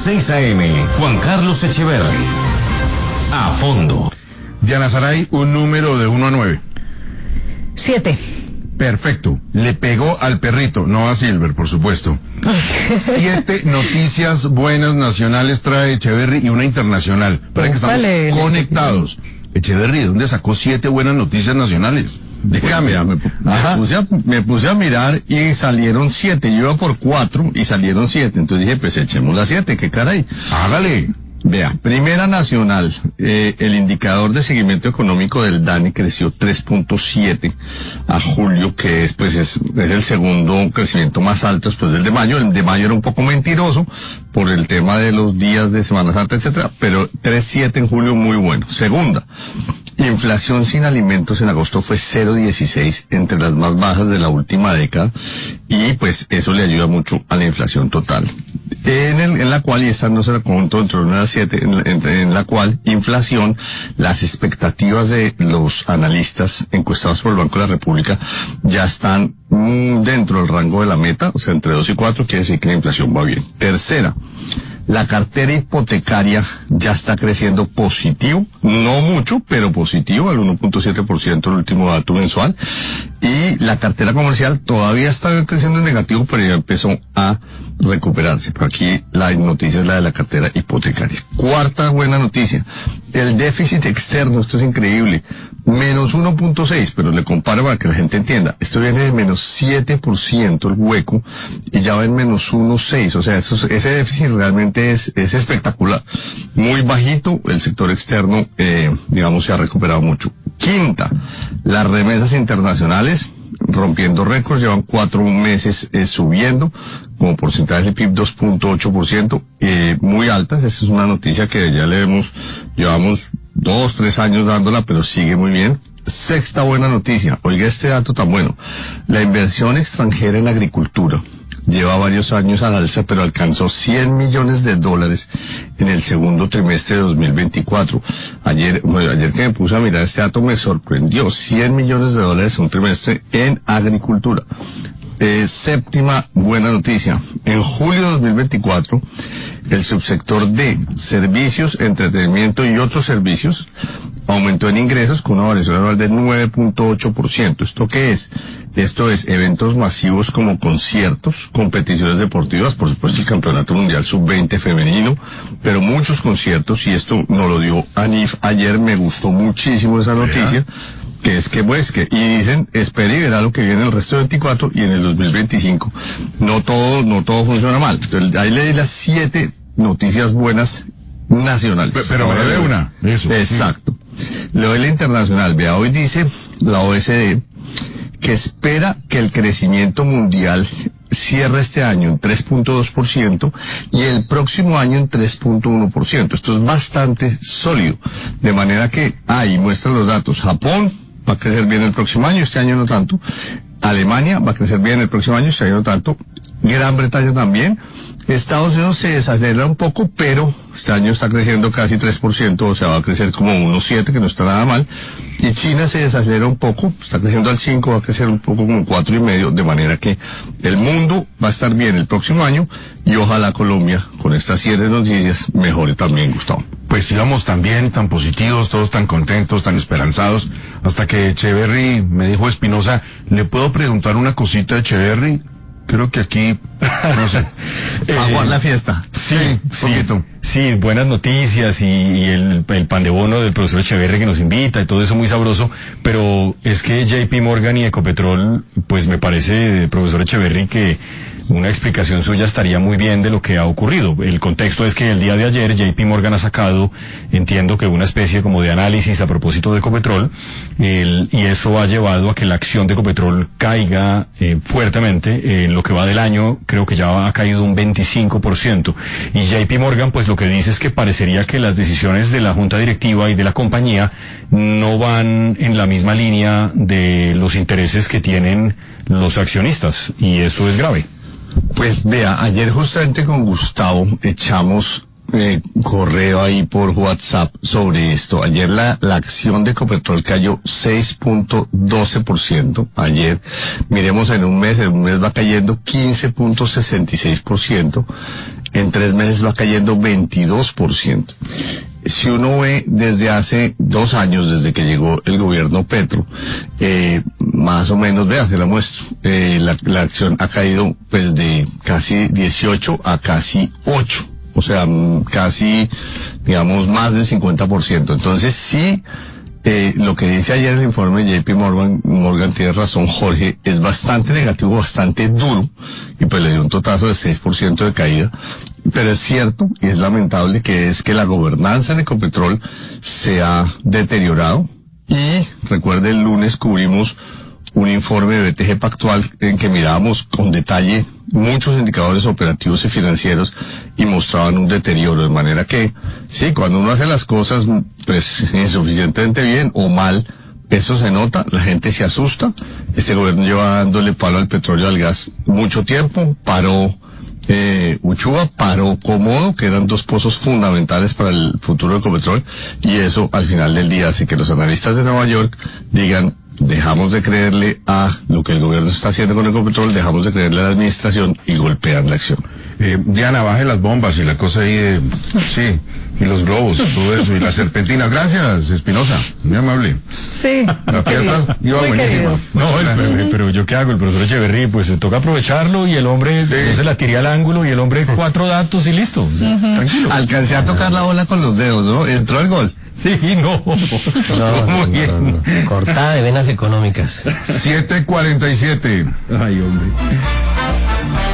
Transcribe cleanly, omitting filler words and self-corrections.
6 a.m. Juan Carlos Echeverry. A fondo. Diana Saray, un número de 1 a 9. 7. Perfecto. Le pegó al perrito, no a Silver, por supuesto. 7 noticias buenas nacionales trae Echeverry y una internacional. Para que estamos conectados. Echeverry, ¿de dónde sacó 7 buenas noticias nacionales? Déjame, me puse a mirar y salieron 7. Yo iba por 4 y salieron 7. Entonces dije, pues echemos las 7, qué caray. Hágale. Vea, primera nacional, el indicador de seguimiento económico del DANE creció 3.7 a julio, que es el segundo crecimiento más alto después del de mayo. El de mayo era un poco mentiroso por el tema de los días de Semana Santa, etcétera, pero 3.7 en julio muy bueno. Segunda, inflación sin alimentos en agosto fue 0.16, entre las más bajas de la última década, y pues eso le ayuda mucho a la inflación total. En la cual, y esta no se la conjunto dentro de una 7, en la cual inflación, las expectativas de los analistas encuestados por el Banco de la República ya están dentro del rango de la meta, o sea, entre 2 y 4, quiere decir que la inflación va bien. Tercera, la cartera hipotecaria ya está creciendo positivo, no mucho, pero positivo, al 1.7% el último dato mensual, y la cartera comercial todavía está creciendo en negativo, pero ya empezó a recuperarse. Pero aquí la noticia es la de la cartera hipotecaria. Cuarta buena noticia, el déficit externo, esto es increíble, menos 1.6, pero le comparo para que la gente entienda, esto viene de menos 7% el hueco, y ya va en menos 1.6, o sea, ese déficit realmente es espectacular. Muy bajito, el sector externo, digamos, se ha recuperado mucho. Quinta, las remesas internacionales, rompiendo récords, llevan 4 meses subiendo, como porcentaje del PIB 2.8%, muy altas. Esa es una noticia que ya llevamos 2, 3 años dándola, pero sigue muy bien. Sexta buena noticia, oiga este dato tan bueno, la inversión extranjera en agricultura lleva varios años al alza, pero alcanzó $100 millones en el segundo trimestre de 2024. Ayer que me puse a mirar este dato me sorprendió, $100 millones en un trimestre en agricultura. Séptima buena noticia, en julio de 2024, el subsector de servicios, entretenimiento y otros servicios aumentó en ingresos con una variación anual de 9.8%. ¿Esto qué es? Esto es eventos masivos como conciertos, competiciones deportivas, por supuesto el Campeonato Mundial Sub-20 femenino, pero muchos conciertos, y esto nos lo dio Anif ayer, me gustó muchísimo esa noticia, que es que y dicen, espere y verá lo que viene en el resto de 24 y en el 2025. No todo funciona mal. Entonces, ahí leí las 7 noticias buenas nacionales. Pero me debe una. Eso. Exacto. Le doy la internacional. Vea, hoy dice la OECD que espera que el crecimiento mundial cierre este año en 3.2% y el próximo año en 3.1%. Esto es bastante sólido. De manera que, ahí muestran los datos. Japón va a crecer bien el próximo año, este año no tanto. Alemania va a crecer bien el próximo año, este año no tanto. Gran Bretaña también. Estados Unidos se desacelera un poco, pero este año está creciendo casi 3%, o sea, va a crecer como 1.7, que no está nada mal. Y China se desacelera un poco, está creciendo al 5, va a crecer un poco como 4.5, de manera que el mundo va a estar bien el próximo año, y ojalá Colombia, con estas 7 noticias, mejore también, Gustavo. Pues íbamos tan bien, tan positivos, todos tan contentos, tan esperanzados, hasta que Echeverry me dijo, Espinosa, ¿le puedo preguntar una cosita a Echeverry? Creo que aquí, no sé, aguar la fiesta. Sí, buenas noticias y el pan de bono del profesor Echeverry que nos invita y todo eso muy sabroso, pero es que JP Morgan y Ecopetrol, pues me parece, profesor Echeverry, que una explicación suya estaría muy bien de lo que ha ocurrido. El contexto es que el día de ayer JP Morgan ha sacado, entiendo que una especie como de análisis a propósito de Ecopetrol, y eso ha llevado a que la acción de Ecopetrol caiga fuertemente. En lo que va del año creo que ya ha caído un 25%, y JP Morgan pues lo que dice es que parecería que las decisiones de la junta directiva y de la compañía no van en la misma línea de los intereses que tienen los accionistas, y eso es grave. Pues vea, ayer justamente con Gustavo echamos correo ahí por WhatsApp sobre esto. Ayer la acción de Ecopetrol cayó 6.12%. Ayer, miremos en un mes va cayendo 15.66%. en 3 meses va cayendo 22%. Si uno ve desde hace 2 años, desde que llegó el gobierno Petro, más o menos, vea, se la muestro, la acción ha caído pues de casi 18 a casi 8. O sea, casi, digamos, más del 50%. Entonces, sí, lo que dice ayer el informe de JP Morgan tiene razón, Jorge, es bastante negativo, bastante duro, y pues le dio un totazo de 6% de caída. Pero es cierto, y es lamentable, que la gobernanza en Ecopetrol se ha deteriorado. Y recuerde, el lunes cubrimos un informe de BTG Pactual en que mirábamos con detalle muchos indicadores operativos y financieros y mostraban un deterioro, de manera que, sí, cuando uno hace las cosas pues insuficientemente bien o mal, eso se nota, la gente se asusta. Este gobierno lleva dándole palo al petróleo y al gas mucho tiempo, paró Uchuva, paró Comodo, que eran 2 pozos fundamentales para el futuro de Ecopetrol, y eso al final del día hace que los analistas de Nueva York digan: dejamos de creerle a lo que el gobierno está haciendo con Ecopetrol, dejamos de creerle a la administración, y golpean la acción. Diana, baje las bombas y la cosa ahí, sí, y los globos, todo eso, y las serpentinas. Gracias, Espinosa, muy amable. Sí. La fiesta iba buenísima. No, pero ¿yo qué hago? El profesor Echeverry, pues se toca aprovecharlo, y el hombre, sí, no se la tiré al ángulo, y el hombre 4 datos y listo. O sea, tranquilo. Alcancé a tocar la bola con los dedos, ¿no? Entró el gol. Sí, no. Estuvo muy bien. No. Cortada de venas económicas. 7:47. Ay, hombre.